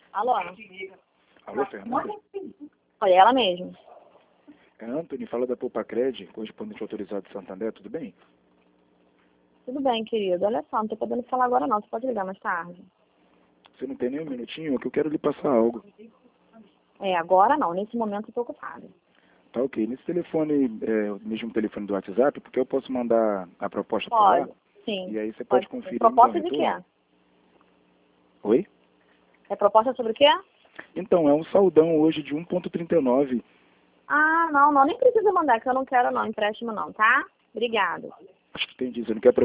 Alô? Alô, Fernanda? Oi, ela mesmo. É Anthony, fala da Poupacred, correspondente autorizado de Santander, tudo bem? Tudo bem, querido. Olha só, não tô podendo falar agora não. Você pode ligar mais tarde? Você não tem nem um minutinho? É que eu quero lhe passar algo. Agora não. Nesse momento eu tô ocupada. Tá ok. Nesse telefone, o mesmo telefone do WhatsApp, porque eu posso mandar a proposta para lá? Pode, sim. E aí você pode conferir. Proposta então, de quê? retorno. Oi? É proposta sobre o quê? Então, é um saldão hoje de 1,39. Ah, não, nem precisa mandar, que eu não quero não, empréstimo não, tá? Obrigada. Entendi, você não quer